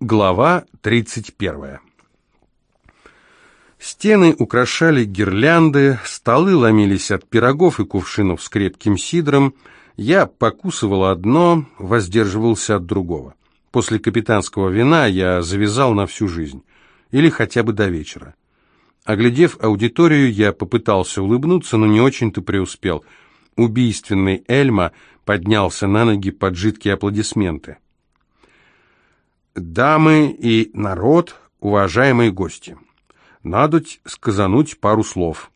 Глава 31. Стены украшали гирлянды, столы ломились от пирогов и кувшинов с крепким сидром. Я покусывал одно, воздерживался от другого. После капитанского вина я завязал на всю жизнь, или хотя бы до вечера. Оглядев аудиторию, я попытался улыбнуться, но не очень-то преуспел. Убийственный Эльма поднялся на ноги под жидкие аплодисменты. «Дамы и народ, уважаемые гости, надоть сказануть пару слов».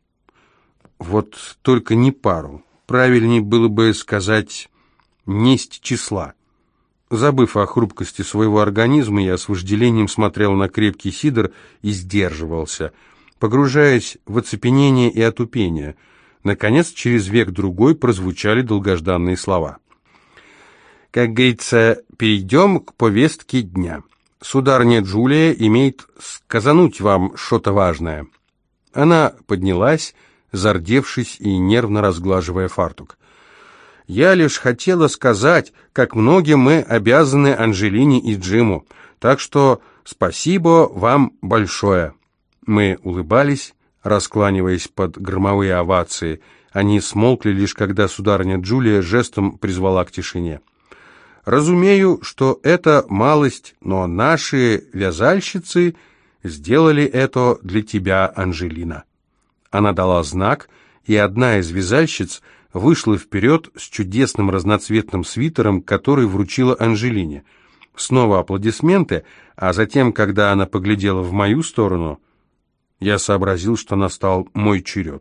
Вот только не пару. Правильнее было бы сказать «несть числа». Забыв о хрупкости своего организма, я с вожделением смотрел на крепкий сидр и сдерживался, погружаясь в оцепенение и отупение. Наконец, через век-другой прозвучали долгожданные слова. Как говорится, перейдем к повестке дня. Сударыня Джулия имеет сказануть вам что-то важное. Она поднялась, зардевшись и нервно разглаживая фартук. Я лишь хотела сказать, как многим мы обязаны Анжелине и Джиму, так что спасибо вам большое. Мы улыбались, раскланиваясь под громовые овации. Они смолкли лишь когда сударыня Джулия жестом призвала к тишине. Разумею, что это малость, но наши вязальщицы сделали это для тебя, Анжелина. Она дала знак, и одна из вязальщиц вышла вперед с чудесным разноцветным свитером, который вручила Анжелине. Снова аплодисменты, а затем, когда она поглядела в мою сторону, я сообразил, что настал мой черед.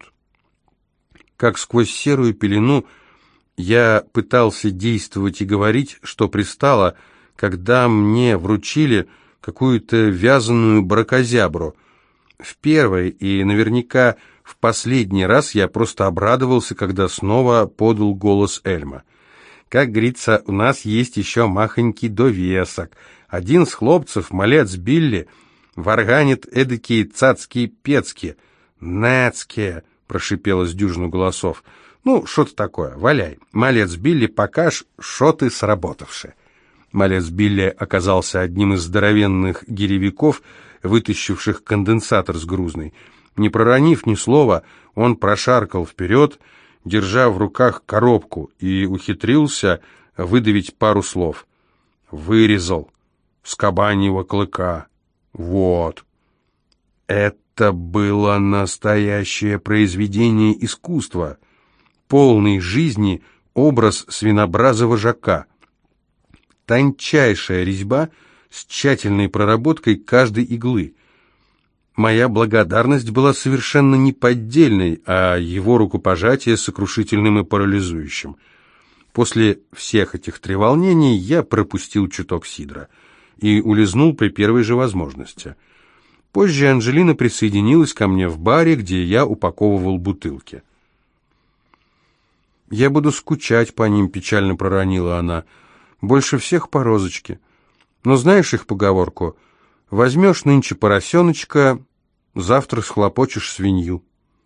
Как сквозь серую пелену я пытался действовать и говорить, что пристало, когда мне вручили какую-то вязаную бракозябру. В первый и наверняка в последний раз я просто обрадовался, когда снова подал голос Эльма. Как говорится, у нас есть еще махонький довесок. Один с хлопцев, малец Билли, варганит эдакие цацкие-пецки. «Нацкие!» — прошипело с дюжину голосов. «Ну, что-то такое, валяй. Малец Билли, покаж, шо ты сработавши». Малец Билли оказался одним из здоровенных гиревиков, вытащивших конденсатор с грузной. Не проронив ни слова, он прошаркал вперед, держа в руках коробку, и ухитрился выдавить пару слов. «Вырезал. С кабаньего клыка. Вот». Это было настоящее произведение искусства. Полный жизни образ свинобраза вожака. Тончайшая резьба с тщательной проработкой каждой иглы. Моя благодарность была совершенно неподдельной, а его рукопожатие сокрушительным и парализующим. После всех этих треволнений я пропустил чуток сидра и улизнул при первой же возможности. Позже Анжелина присоединилась ко мне в баре, где я упаковывал бутылки. «Я буду скучать по ним», — печально проронила она. «Больше всех по розочке. Но знаешь их поговорку? Возьмешь нынче поросеночка, завтра схлопочешь свинью».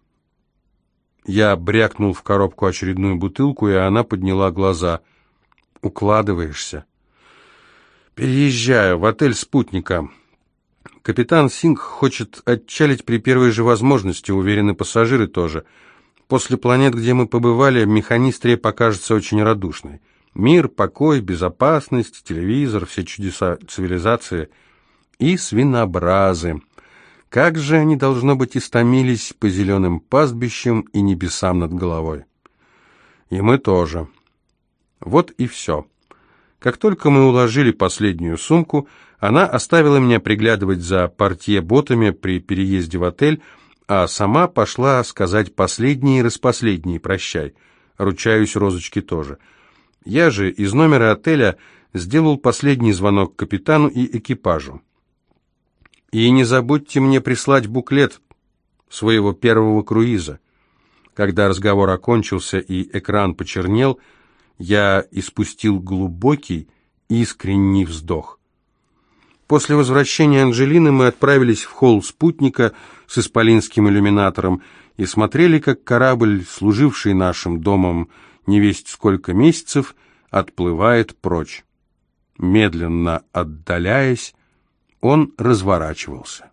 Я брякнул в коробку очередную бутылку, и она подняла глаза. «Укладываешься?» «Переезжаю в отель «Спутника». Капитан Сингх хочет отчалить при первой же возможности, уверены пассажиры тоже. После планет, где мы побывали, механистрия покажется очень радушной. Мир, покой, безопасность, телевизор, все чудеса цивилизации и свинобразы. Как же они, должно быть, истомились по зеленым пастбищам и небесам над головой. И мы тоже. Вот и все. Как только мы уложили последнюю сумку, она оставила меня приглядывать за портье-ботами при переезде в отель, а сама пошла сказать последний и распоследний прощай. Ручаюсь, розочке тоже. Я же из номера отеля сделал последний звонок капитану и экипажу. И не забудьте мне прислать буклет своего первого круиза. Когда разговор окончился и экран почернел, я испустил глубокий, искренний вздох. После возвращения Анжелины мы отправились в холл «Спутника» с исполинским иллюминатором и смотрели, как корабль, служивший нашим домом невесть сколько месяцев, отплывает прочь, медленно отдаляясь Он разворачивался.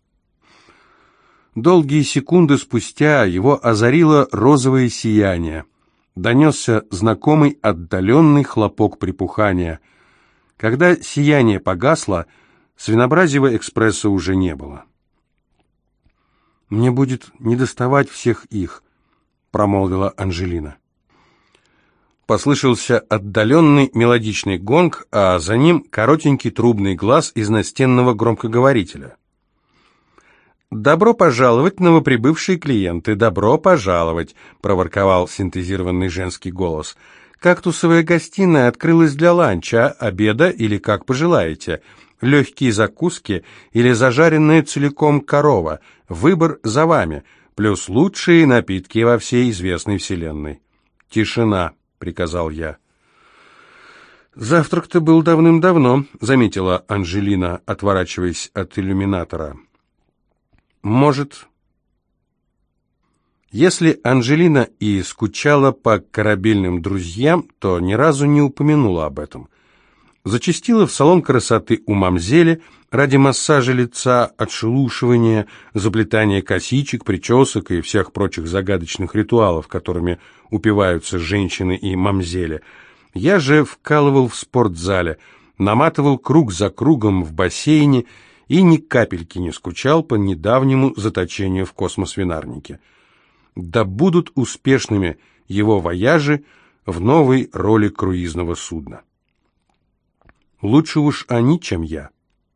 Долгие секунды спустя его озарило розовое сияние. Донесся знакомый отдаленный хлопок припухания. Когда сияние погасло, Свинообразьего экспресса уже не было. «Мне будет недоставать всех их», — промолвила Анжелина. Послышался отдаленный мелодичный гонг, а за ним коротенький трубный глас из настенного громкоговорителя. «Добро пожаловать, новоприбывшие клиенты, добро пожаловать», — проворковал синтезированный женский голос. «Кактусовая гостиная открылась для ланча, обеда или как пожелаете. Легкие закуски или зажаренная целиком корова. Выбор за вами, плюс лучшие напитки во всей известной вселенной». «Тишина», — приказал я. «Завтрак-то был давным-давно», — заметила Анжелина, отворачиваясь от иллюминатора. «Может...» Если Анжелина и скучала по корабельным друзьям, то ни разу не упомянула об этом. Зачастила в салон красоты у мамзели ради массажа лица, отшелушивания, заплетания косичек, причесок и всех прочих загадочных ритуалов, которыми упиваются женщины и мамзели. Я же вкалывал в спортзале, наматывал круг за кругом в бассейне и ни капельки не скучал по недавнему заточению в космосвинарнике. Да будут успешными его вояжи в новой роли круизного судна. Лучше уж они, чем я.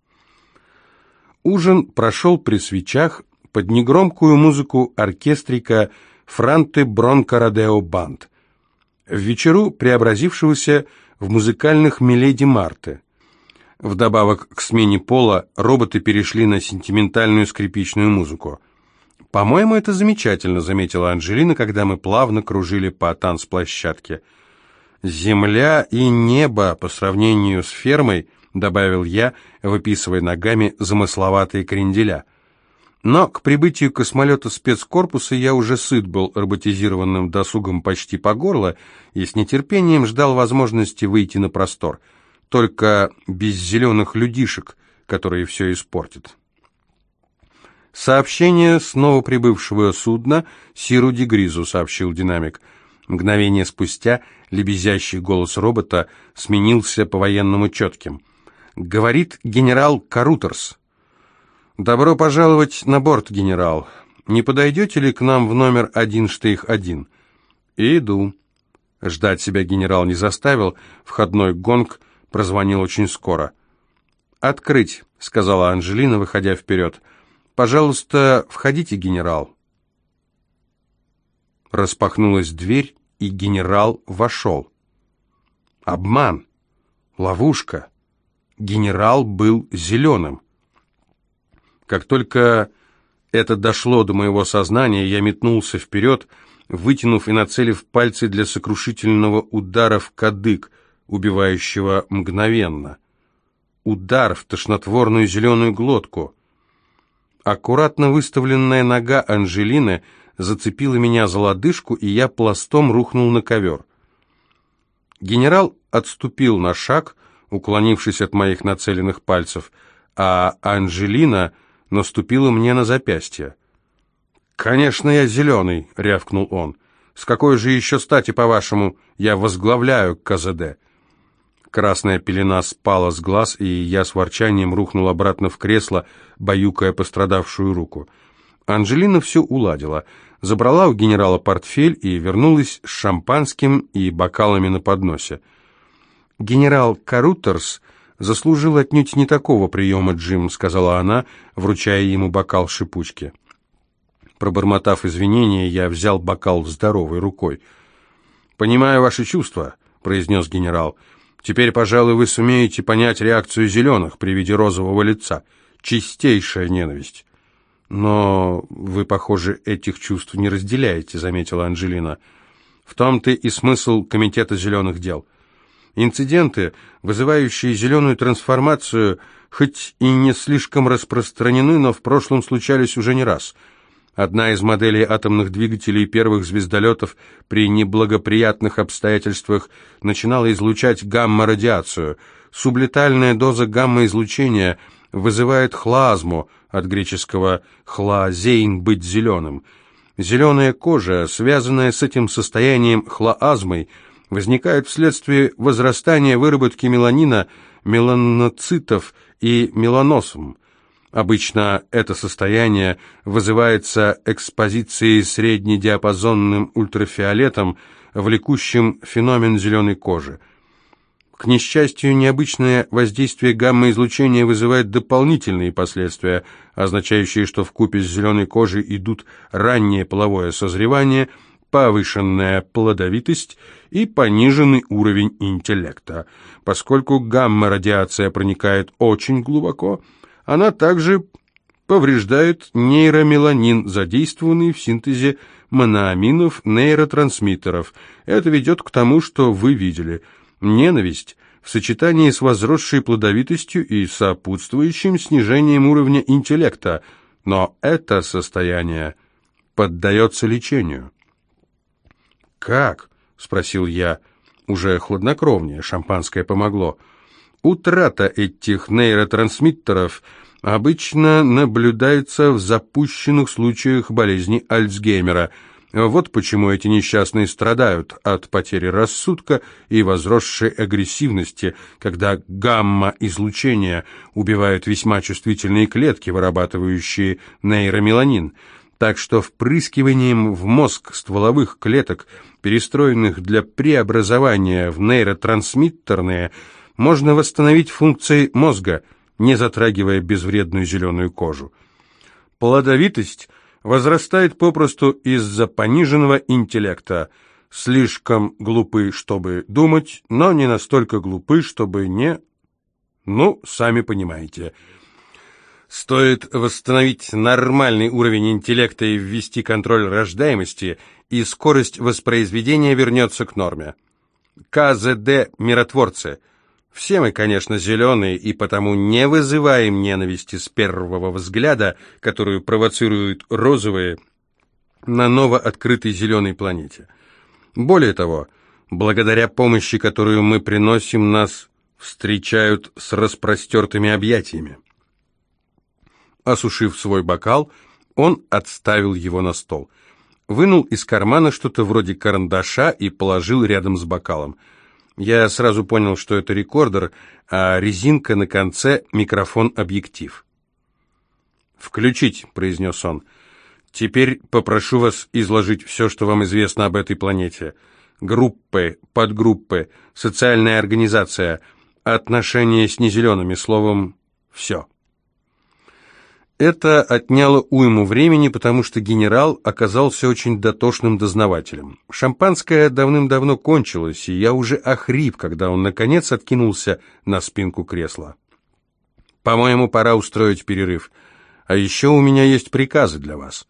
Ужин прошел при свечах под негромкую музыку оркестрика «Франте Бронко Родео Банд», в вечеру преобразившегося в музыкальных «Миледи Марте». Вдобавок к смене пола роботы перешли на сентиментальную скрипичную музыку. «По-моему, это замечательно», — заметила Анжелина, когда мы плавно кружили по танцплощадке. «Земля и небо по сравнению с фермой», — добавил я, выписывая ногами замысловатые кренделя. Но к прибытию космолета спецкорпуса я уже сыт был роботизированным досугом почти по горло и с нетерпением ждал возможности выйти на простор. Только без зеленых людишек, которые все испортят. «Сообщение с новоприбывшего судна Сиру Дегризу», — сообщил динамик. Мгновение спустя лебезящий голос робота сменился по-военному четким. «Говорит генерал Карутерс». «Добро пожаловать на борт, генерал. Не подойдете ли к нам в номер 1-1?» «Иду». Ждать себя генерал не заставил, входной гонг прозвонил очень скоро. «Открыть», — сказала Анжелина, выходя вперед. «Пожалуйста, входите, генерал». Распахнулась дверь, и генерал вошел. Обман, ловушка. Генерал был зеленым. Как только это дошло до моего сознания, я метнулся вперед, вытянув и нацелив пальцы для сокрушительного удара в кадык, убивающего мгновенно. Удар в тошнотворную зеленую глотку. Аккуратно выставленная нога Анжелины зацепила меня за лодыжку, и я пластом рухнул на ковер. Генерал отступил на шаг, уклонившись от моих нацеленных пальцев, а Анжелина наступила мне на запястье. «Конечно, я зеленый», — рявкнул он. «С какой же еще стати, по-вашему, я возглавляю КЗД?» Красная пелена спала с глаз, и я с ворчанием рухнул обратно в кресло, баюкая пострадавшую руку. Анжелина все уладила, забрала у генерала портфель и вернулась с шампанским и бокалами на подносе. «Генерал Карутерс заслужил отнюдь не такого приема, Джим», — сказала она, вручая ему бокал шипучки. Пробормотав извинения, я взял бокал здоровой рукой. «Понимаю ваши чувства», — произнес генерал. «Теперь, пожалуй, вы сумеете понять реакцию зеленых при виде розового лица. Чистейшая ненависть». «Но вы, похоже, этих чувств не разделяете», — заметила Анжелина. «В том-то и смысл Комитета зеленых дел. Инциденты, вызывающие зеленую трансформацию, хоть и не слишком распространены, но в прошлом случались уже не раз. Одна из моделей атомных двигателей первых звездолетов при неблагоприятных обстоятельствах начинала излучать гамма-радиацию. Сублетальная доза гамма-излучения вызывает хлазму, от греческого «хлазейн» — быть зеленым. Зеленая кожа, связанная с этим состоянием хлоазмой, возникает вследствие возрастания выработки меланина, меланоцитов и меланосом. Обычно это состояние вызывается экспозицией среднедиапазонным ультрафиолетом, влекущим феномен зеленой кожи. К несчастью, необычное воздействие гамма-излучения вызывает дополнительные последствия, означающие, что вкупе с зеленой кожей идут раннее половое созревание, повышенная плодовитость и пониженный уровень интеллекта. Поскольку гамма-радиация проникает очень глубоко, она также повреждает нейромеланин, задействованный в синтезе моноаминов-нейротрансмиттеров. Это ведет к тому, что вы видели. Ненависть в сочетании с возросшей плодовитостью и сопутствующим снижением уровня интеллекта. Но это состояние поддается лечению. «Как?» — спросил я. Уже хладнокровнее, шампанское помогло. Утрата этих нейротрансмиттеров обычно наблюдается в запущенных случаях болезни Альцгеймера. Вот почему эти несчастные страдают от потери рассудка и возросшей агрессивности, когда гамма-излучение убивает весьма чувствительные клетки, вырабатывающие нейромеланин. Так что впрыскиванием в мозг стволовых клеток, перестроенных для преобразования в нейротрансмиттерные, можно восстановить функции мозга, не затрагивая безвредную зеленую кожу. Плодовитость возрастает попросту из-за пониженного интеллекта. Слишком глупы, чтобы думать, но не настолько глупы, чтобы не... Ну, сами понимаете. Стоит восстановить нормальный уровень интеллекта и ввести контроль рождаемости, и скорость воспроизведения вернется к норме. КЗД «Миротворцы». Все мы, конечно, зеленые, и потому не вызываем ненависти с первого взгляда, которую провоцируют розовые на новооткрытой зеленой планете. Более того, благодаря помощи, которую мы приносим, нас встречают с распростертыми объятиями. Осушив свой бокал, он отставил его на стол, вынул из кармана что-то вроде карандаша и положил рядом с бокалом. Я сразу понял, что это рекордер, а резинка на конце — микрофон-объектив. «Включить», — произнес он. «Теперь попрошу вас изложить все, что вам известно об этой планете. Группы, подгруппы, социальная организация, отношения с незелеными, словом, все». Это отняло уйму времени, потому что генерал оказался очень дотошным дознавателем. Шампанское давным-давно кончилось, и я уже охрип, когда он, наконец, откинулся на спинку кресла. «По-моему, пора устроить перерыв. А еще у меня есть приказы для вас».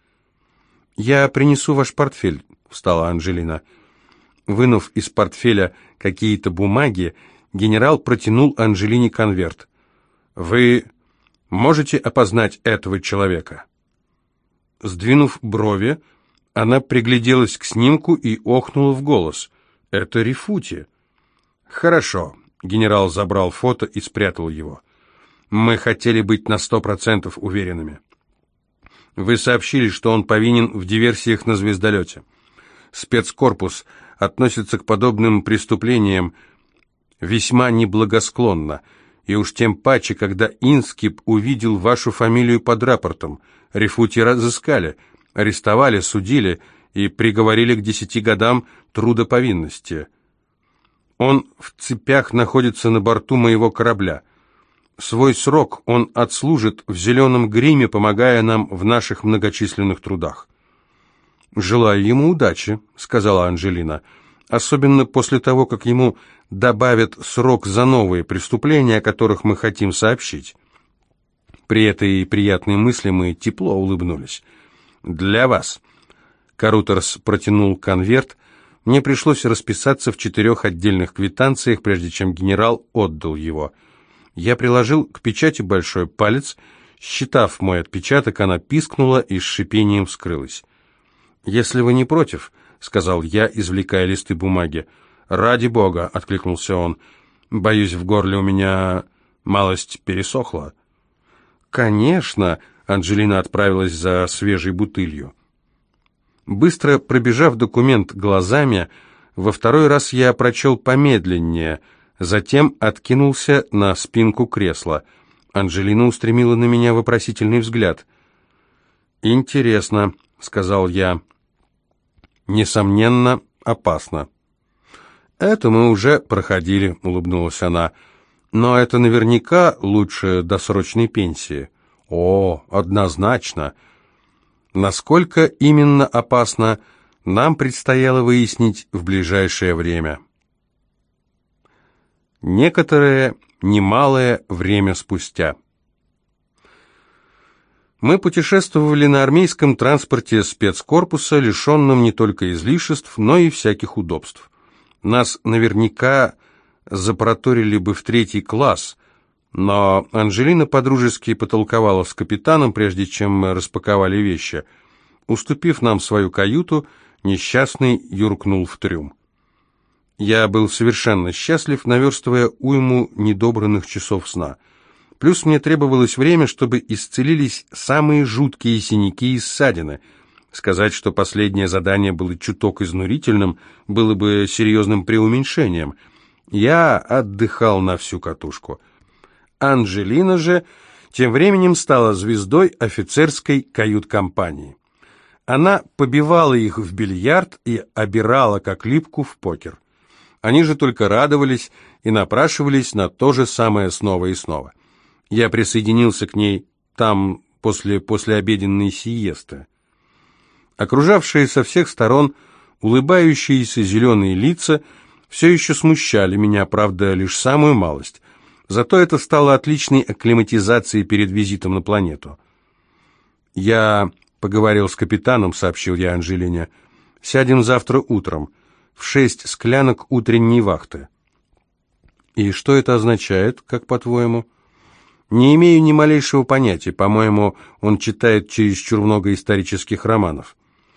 «Я принесу ваш портфель», — встала Анжелина. Вынув из портфеля какие-то бумаги, генерал протянул Анжелине конверт. «Вы можете опознать этого человека?» Сдвинув брови, она пригляделась к снимку и охнула в голос. «Это Рифути». «Хорошо», — генерал забрал фото и спрятал его. «Мы хотели быть на 100% уверенными. Вы сообщили, что он повинен в диверсиях на звездолете. Спецкорпус относится к подобным преступлениям весьма неблагосклонно, и уж тем паче, когда Инскип увидел вашу фамилию под рапортом. Рифути разыскали, арестовали, судили и приговорили к 10 годам трудоповинности. Он в цепях находится на борту моего корабля. Свой срок он отслужит в зеленом гриме, помогая нам в наших многочисленных трудах». «Желаю ему удачи», — сказала Анжелина, «особенно после того, как ему добавят срок за новые преступления, о которых мы хотим сообщить». При этой приятной мысли мы тепло улыбнулись. «Для вас». Карутерс протянул конверт. Мне пришлось расписаться в 4 отдельных квитанциях, прежде чем генерал отдал его. Я приложил к печати большой палец. Считав мой отпечаток, она пискнула и с шипением вскрылась. «Если вы не против», — сказал я, извлекая листы бумаги. «Ради бога», — откликнулся он. «Боюсь, в горле у меня малость пересохла». конечно!» — Анжелина отправилась за свежей бутылью. Быстро пробежав документ глазами, во второй раз я прочел помедленнее, затем откинулся на спинку кресла. Анжелина устремила на меня вопросительный взгляд. «Интересно», — сказал я. «Несомненно, опасно». «Это мы уже проходили», — улыбнулась она. «Но это наверняка лучше досрочной пенсии». «О, однозначно». Насколько именно опасно, нам предстояло выяснить в ближайшее время. Некоторое немалое время спустя. Мы путешествовали на армейском транспорте спецкорпуса, лишенном не только излишеств, но и всяких удобств. Нас наверняка запроторили бы в 3 класс, но Анжелина подружески потолковала с капитаном, прежде чем мы распаковали вещи. Уступив нам свою каюту, несчастный юркнул в трюм. Я был совершенно счастлив, наверстывая уйму недобранных часов сна. Плюс мне требовалось время, чтобы исцелились самые жуткие синяки и ссадины. Сказать, что последнее задание было чуток изнурительным, было бы серьезным преуменьшением. Я отдыхал на всю катушку. Анжелина же тем временем стала звездой офицерской кают-компании. Она побивала их в бильярд и обирала как липку в покер. Они же только радовались и напрашивались на то же самое снова и снова. Я присоединился к ней там после послеобеденной сиесты. Окружавшие со всех сторон улыбающиеся зеленые лица все еще смущали меня, правда, лишь самую малость. Зато это стало отличной акклиматизацией перед визитом на планету. «Я поговорил с капитаном», — сообщил я Анжелине. «Сядем завтра утром, в 6 склянок утренней вахты». «И что это означает, как по-твоему?» «Не имею ни малейшего понятия. По-моему, он читает чересчур много исторических романов».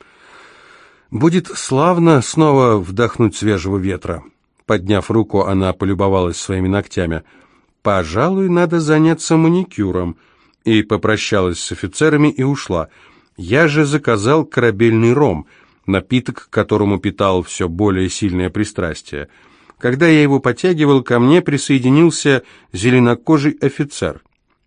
«Будет славно снова вдохнуть свежего ветра». Подняв руку, она полюбовалась своими ногтями. «Пожалуй, надо заняться маникюром». И попрощалась с офицерами и ушла. Я же заказал корабельный ром, напиток, к которому питал все более сильное пристрастие. Когда я его потягивал, ко мне присоединился зеленокожий офицер.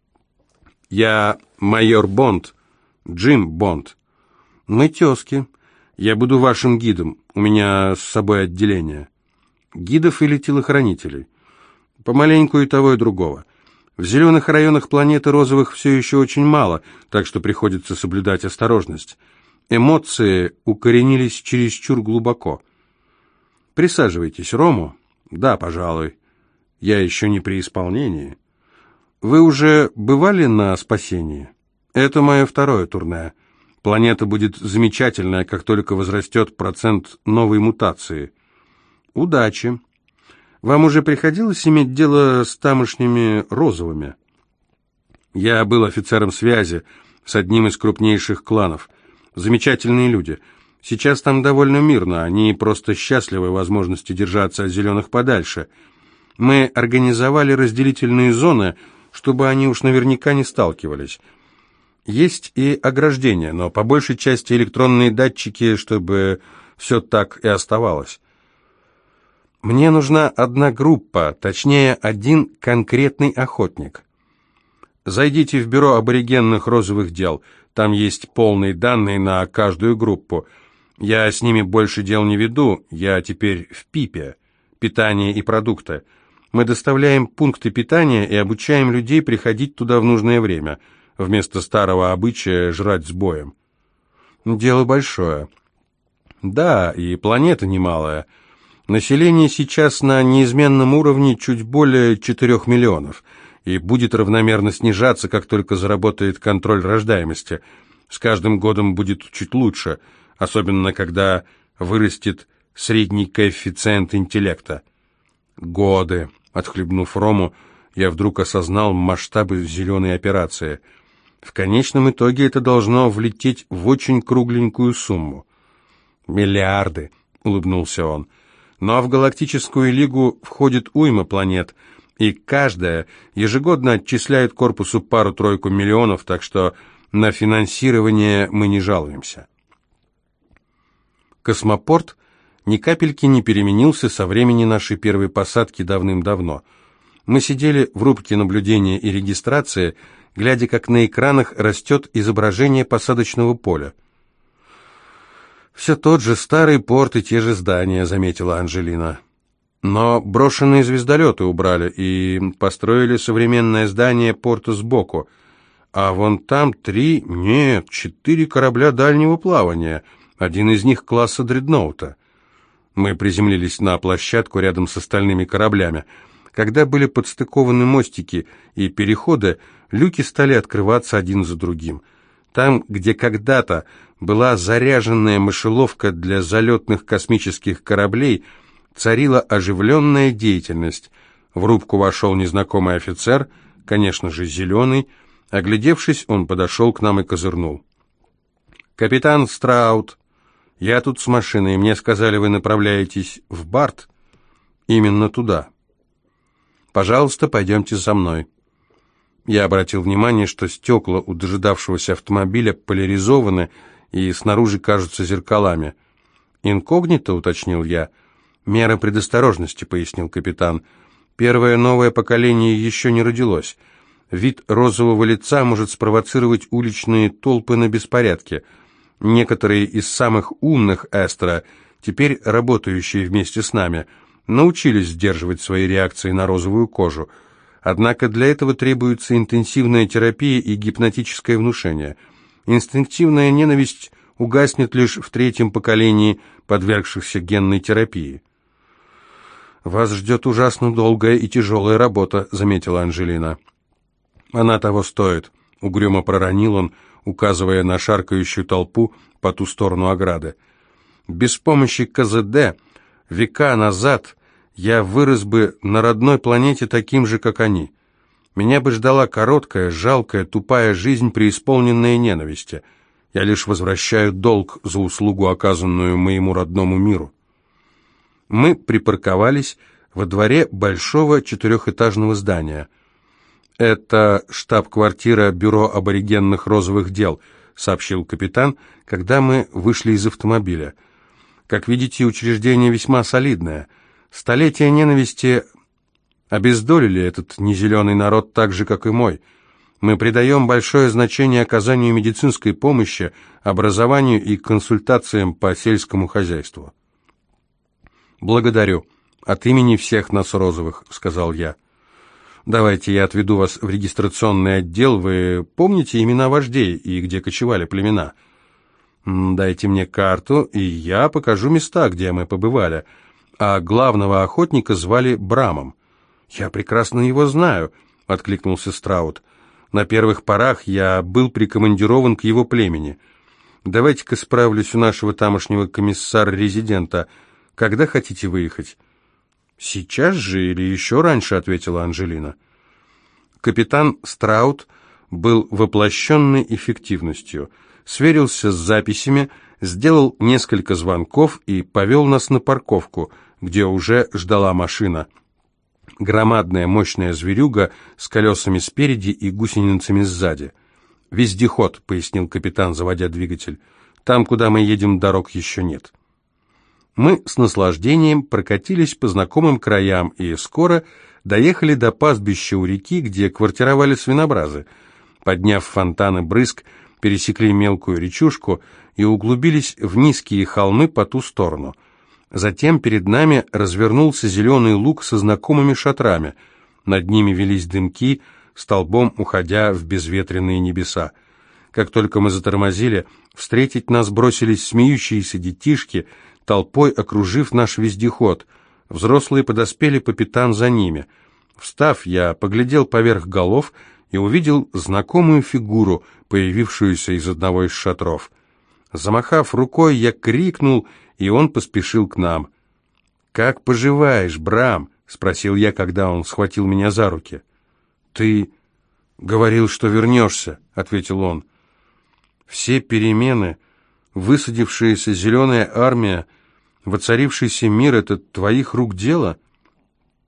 «Я майор Бонд, Джим Бонд. Мы тезки. Я буду вашим гидом. У меня с собой отделение». «Гидов или телохранителей?» «Помаленьку и того, и другого. В зеленых районах планеты розовых все еще очень мало, так что приходится соблюдать осторожность. Эмоции укоренились чересчур глубоко. Присаживайтесь, рому?» «Да, пожалуй. Я еще не при исполнении». «Вы уже бывали на спасении?» «Это мое второе турне. Планета будет замечательная, как только возрастет процент новой мутации». «Удачи. Вам уже приходилось иметь дело с тамошними розовыми?» «Я был офицером связи с одним из крупнейших кланов. Замечательные люди. Сейчас там довольно мирно, они просто счастливы возможности держаться от зеленых подальше. Мы организовали разделительные зоны, чтобы они уж наверняка не сталкивались. Есть и ограждения, но по большей части электронные датчики, чтобы все так и оставалось. Мне нужна одна группа, точнее, один конкретный охотник. Зайдите в бюро аборигенных розовых дел, там есть полные данные на каждую группу. Я с ними больше дел не веду, я теперь в ПИПе, питание и продукты. Мы доставляем пункты питания и обучаем людей приходить туда в нужное время, вместо старого обычая жрать с боем. Дело большое. Да, и планета немалая. Население сейчас на неизменном уровне чуть более 4 миллионов и будет равномерно снижаться, как только заработает контроль рождаемости. С каждым годом будет чуть лучше, особенно когда вырастет средний коэффициент интеллекта. Годы. Отхлебнув рому, я вдруг осознал масштабы зеленой операции. В конечном итоге это должно влететь в очень кругленькую сумму. «Миллиарды», — улыбнулся он. «Ну а в Галактическую Лигу входит уйма планет, И каждая ежегодно отчисляет корпусу пару-тройку миллионов, так что на финансирование мы не жалуемся. Космопорт ни капельки не переменился со времени нашей первой посадки давным-давно. Мы сидели в рубке наблюдения и регистрации, глядя, как на экранах растет изображение посадочного поля. «Все тот же старый порт и те же здания», — заметила Анжелина. «Но брошенные звездолеты убрали и построили современное здание порта сбоку. А вон там 4 корабля дальнего плавания, один из них класса дредноута». Мы приземлились на площадку рядом с остальными кораблями. Когда были подстыкованы мостики и переходы, люки стали открываться один за другим. Там, где когда-то была заряженная мышеловка для залетных космических кораблей, царила оживленная деятельность. В рубку вошел незнакомый офицер, конечно же, зеленый. Оглядевшись, он подошел к нам и козырнул. «Капитан Страут, я тут с машиной, мне сказали, вы направляетесь в Барт?» «Именно туда». «Пожалуйста, пойдемте за мной». Я обратил внимание, что стекла у дожидавшегося автомобиля поляризованы и снаружи кажутся зеркалами. «Инкогнито», — уточнил я. «Мера предосторожности», — пояснил капитан. «Первое новое поколение еще не родилось. Вид розового лица может спровоцировать уличные толпы на беспорядки. Некоторые из самых умных эстро, теперь работающие вместе с нами, научились сдерживать свои реакции на розовую кожу. Однако для этого требуется интенсивная терапия и гипнотическое внушение. Инстинктивная ненависть угаснет лишь в третьем поколении подвергшихся генной терапии». «Вас ждет ужасно долгая и тяжелая работа», — заметила Анжелина. «Она того стоит», — угрюмо проронил он, указывая на шаркающую толпу по ту сторону ограды. «Без помощи КЗД века назад я вырос бы на родной планете таким же, как они. Меня бы ждала короткая, жалкая, тупая жизнь, преисполненная ненависти. Я лишь возвращаю долг за услугу, оказанную моему родному миру». Мы припарковались во дворе большого 4-этажного здания. «Это штаб-квартира Бюро аборигенных розовых дел», — сообщил капитан, когда мы вышли из автомобиля. «Как видите, учреждение весьма солидное. Столетия ненависти обездолили этот незеленый народ так же, как и мой. Мы придаем большое значение оказанию медицинской помощи, образованию и консультациям по сельскому хозяйству». «Благодарю. От имени всех нас розовых», — сказал я. «Давайте я отведу вас в регистрационный отдел. Вы помните имена вождей и где кочевали племена?» «Дайте мне карту, и я покажу места, где мы побывали. А главного охотника звали Брамом». «Я прекрасно его знаю», — откликнулся Страут. «На первых порах я был прикомандирован к его племени. Давайте-ка справлюсь у нашего тамошнего комиссара-резидента. Когда хотите выехать?» «Сейчас же или еще раньше», — ответила Анжелина. Капитан Страут был воплощенной эффективностью. Сверился с записями, сделал несколько звонков и повел нас на парковку, где уже ждала машина. Громадная мощная зверюга с колесами спереди и гусеницами сзади. «Вездеход», — пояснил капитан, заводя двигатель. «Там, куда мы едем, дорог еще нет». Мы с наслаждением прокатились по знакомым краям и скоро доехали до пастбища у реки, где квартировали свинобразы. Подняв фонтаны брызг, пересекли мелкую речушку и углубились в низкие холмы по ту сторону. Затем перед нами развернулся зеленый луг со знакомыми шатрами. Над ними велись дымки, столбом уходя в безветренные небеса. Как только мы затормозили, встретить нас бросились смеющиеся детишки, толпой окружив наш вездеход. Взрослые подоспели по пятам за ними. Встав, я поглядел поверх голов и увидел знакомую фигуру, появившуюся из одного из шатров. Замахав рукой, я крикнул, и он поспешил к нам. «Как поживаешь, Брам?» — спросил я, когда он схватил меня за руки. «Ты говорил, что вернешься», — ответил он. «Все перемены, высадившаяся зеленая армия, воцарившийся мир — это твоих рук дело?»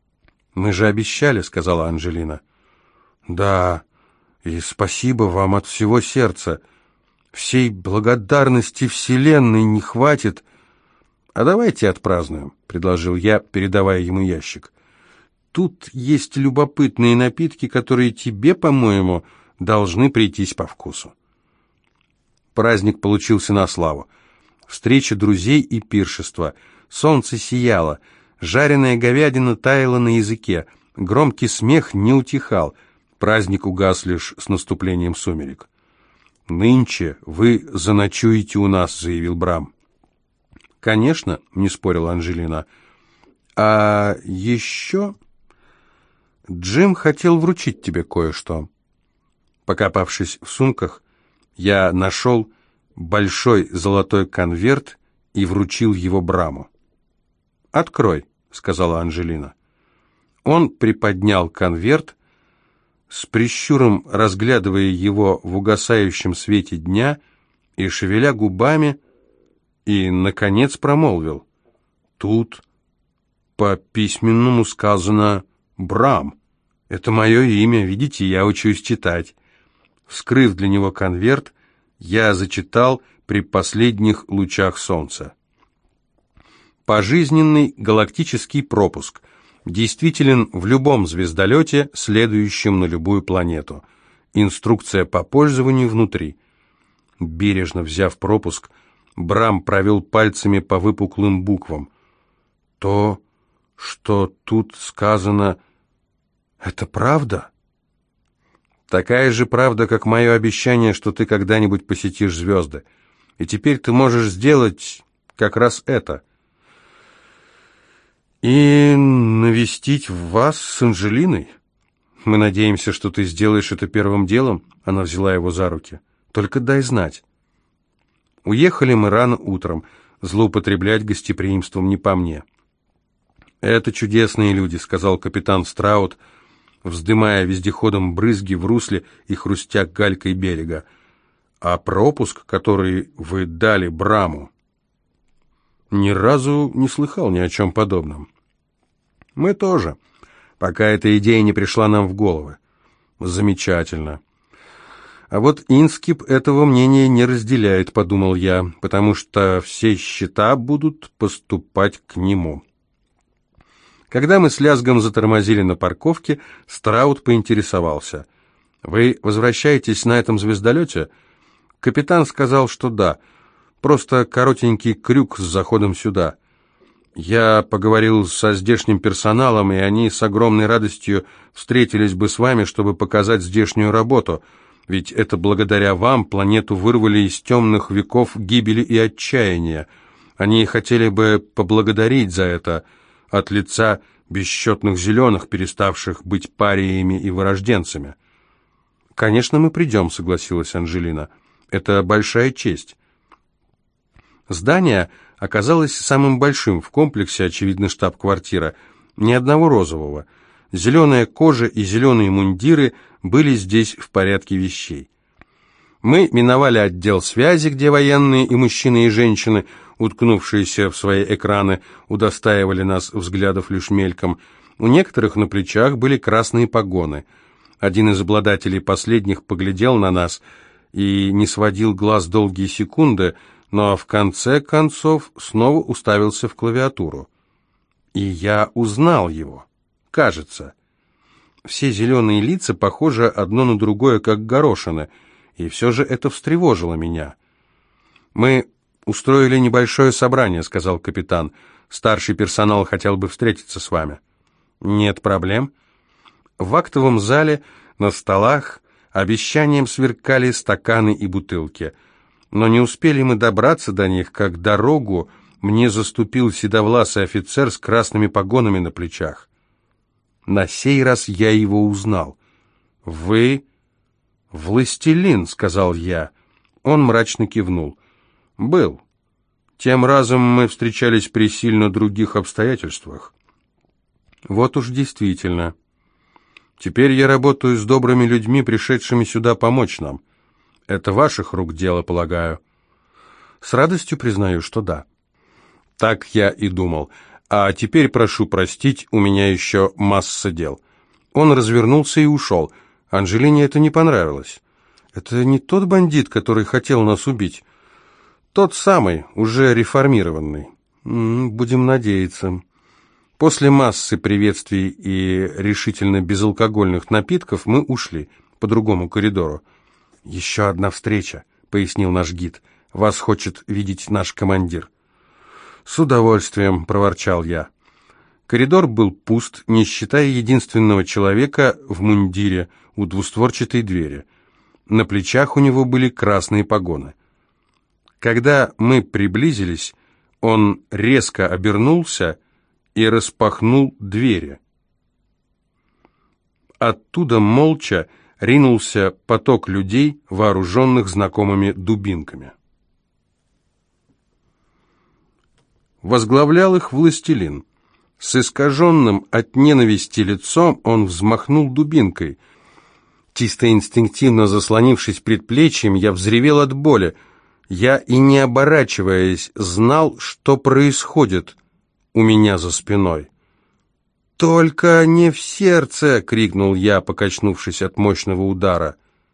«Мы же обещали», — сказала Анжелина. «Да, и спасибо вам от всего сердца. Всей благодарности Вселенной не хватит. А давайте отпразднуем», — предложил я, передавая ему ящик. «Тут есть любопытные напитки, которые тебе, по-моему, должны прийтись по вкусу». Праздник получился на славу. Встреча друзей и пиршество. Солнце сияло, жареная говядина таяла на языке, громкий смех не утихал. Праздник угас лишь с наступлением сумерек. «Нынче вы заночуете у нас», — заявил Брам. «Конечно», — не спорила Анжелина. «А еще Джим хотел вручить тебе кое-что». Покопавшись в сумках, я нашел большой золотой конверт и вручил его Браму. «Открой», — сказала Анжелина. Он приподнял конверт, с прищуром разглядывая его в угасающем свете дня и шевеля губами, и, наконец, промолвил: «Тут по письменному сказано Брам. Это мое имя, видите, я учусь читать». Вскрыв для него конверт, я зачитал при последних лучах солнца. Пожизненный галактический пропуск. Действителен в любом звездолете, следующем на любую планету. Инструкция по пользованию внутри. Бережно взяв пропуск, Брам провел пальцами по выпуклым буквам. «То, что тут сказано, это правда?» «Такая же правда, как мое обещание, что ты когда-нибудь посетишь звезды. И теперь ты можешь сделать как раз это. И навестить вас с Анжелиной. Мы надеемся, что ты сделаешь это первым делом». Она взяла его за руки. «Только дай знать». Уехали мы рано утром. Злоупотреблять гостеприимством не по мне. «Это чудесные люди», — сказал капитан Страут, вздымая вездеходом брызги в русле и хрустя галькой берега. «А пропуск, который вы дали Браму, ни разу не слыхал ни о чем подобном». «Мы тоже, пока эта идея не пришла нам в головы». «Замечательно». «А вот Инскип этого мнения не разделяет», — подумал я, «потому что все счета будут поступать к нему». Когда мы с лязгом затормозили на парковке, Страут поинтересовался: «Вы возвращаетесь на этом звездолете?» Капитан сказал, что да, просто коротенький крюк с заходом сюда. Я поговорил со здешним персоналом, и они с огромной радостью встретились бы с вами, чтобы показать здешнюю работу, ведь это благодаря вам планету вырвали из темных веков гибели и отчаяния. Они хотели бы поблагодарить за это от лица бесчетных зеленых, переставших быть париями и вырожденцами. «Конечно, мы придем», — согласилась Анжелина. «Это большая честь». Здание оказалось самым большим в комплексе, очевидно, штаб-квартира. Ни одного розового. Зеленая кожа и зеленые мундиры были здесь в порядке вещей. Мы миновали отдел связи, где военные и мужчины, и женщины, уткнувшиеся в свои экраны, удостаивали нас взглядов лишь мельком. У некоторых на плечах были красные погоны. Один из обладателей последних поглядел на нас и не сводил глаз долгие секунды, но в конце концов снова уставился в клавиатуру. И я узнал его. Кажется. Все зеленые лица похожи одно на другое, как горошины, и все же это встревожило меня. «Мы устроили небольшое собрание», — сказал капитан. «Старший персонал хотел бы встретиться с вами». «Нет проблем». В актовом зале на столах обещанием сверкали стаканы и бутылки. Но не успели мы добраться до них, как дорогу мне заступил седовласый офицер с красными погонами на плечах. На сей раз я его узнал. «Вы властелин», — сказал я. Он мрачно кивнул. «Был. Тем разом мы встречались при сильно других обстоятельствах». «Вот уж действительно. Теперь я работаю с добрыми людьми, пришедшими сюда помочь нам. Это ваших рук дело, полагаю?» «С радостью признаю, что да». Так я и думал. А теперь прошу простить, у меня еще масса дел». Он развернулся и ушел. Анжелине это не понравилось. «Это не тот бандит, который хотел нас убить?» «Тот самый, уже реформированный». «Будем надеяться». После массы приветствий и решительно безалкогольных напитков мы ушли по другому коридору. «Еще одна встреча», — пояснил наш гид. «Вас хочет видеть наш командир». «С удовольствием», — проворчал я. Коридор был пуст, не считая единственного человека в мундире у двустворчатой двери. На плечах у него были красные погоны. Когда мы приблизились, он резко обернулся и распахнул двери. Оттуда молча ринулся поток людей, вооруженных знакомыми дубинками. Возглавлял их властелин. С искаженным от ненависти лицом он взмахнул дубинкой. Чисто инстинктивно заслонившись предплечьем, я взревел от боли. Я и не оборачиваясь знал, что происходит у меня за спиной. «Только не в сердце!» — крикнул я, покачнувшись от мощного удара.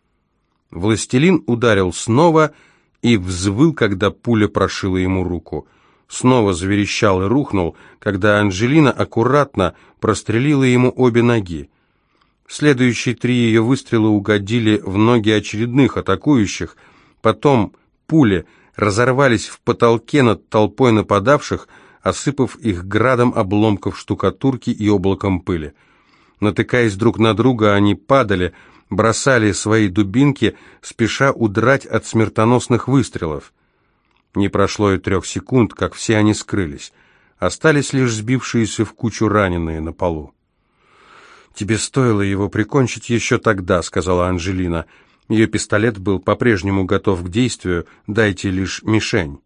Властелин ударил снова и взвыл, когда пуля прошила ему руку. Снова заверещал и рухнул, когда Анжелина аккуратно прострелила ему обе ноги. Следующие 3 ее выстрела угодили в ноги очередных атакующих, потом пули разорвались в потолке над толпой нападавших, осыпав их градом обломков штукатурки и облаком пыли. Натыкаясь друг на друга, они падали, бросали свои дубинки, спеша удрать от смертоносных выстрелов. Не прошло и 3 секунд, как все они скрылись. Остались лишь сбившиеся в кучу раненые на полу. «Тебе стоило его прикончить еще тогда», — сказала Анжелина. Ее пистолет был по-прежнему готов к действию, дайте лишь мишень.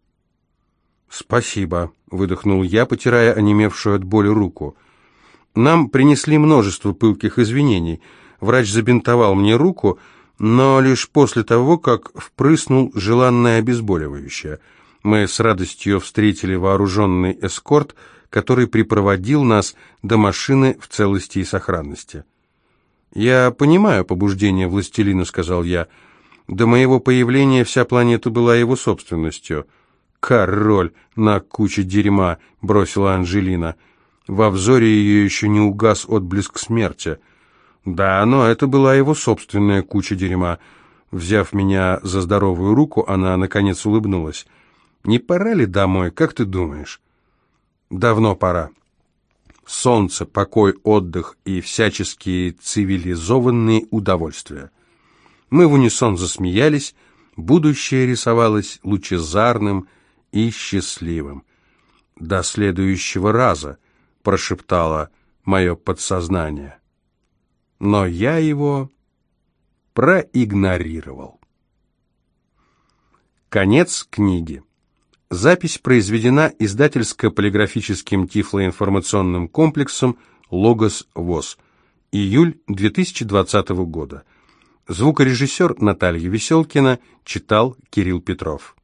«Спасибо», — выдохнул я, потирая онемевшую от боли руку. Нам принесли множество пылких извинений. Врач забинтовал мне руку, но лишь после того, как впрыснул желанное обезболивающее. Мы с радостью встретили вооруженный эскорт, который припроводил нас до машины в целости и сохранности. «Я понимаю побуждение властелина», — сказал я. «До моего появления вся планета была его собственностью». «Король на куче дерьма», — бросила Анжелина. Во взоре ее еще не угас отблеск смерти. «Да, но это была его собственная куча дерьма». Взяв меня за здоровую руку, она, наконец, улыбнулась. «Не пора ли домой, как ты думаешь?» «Давно пора. Солнце, покой, отдых и всяческие цивилизованные удовольствия». Мы в унисон засмеялись, будущее рисовалось лучезарным и счастливым. «До следующего раза», — прошептало мое подсознание. Но я его проигнорировал. Конец книги. Запись произведена издательско-полиграфическим тифлоинформационным комплексом «Логос ВОС». Июль 2020 года. Звукорежиссер Наталья Веселкина, читал Кирилл Петров.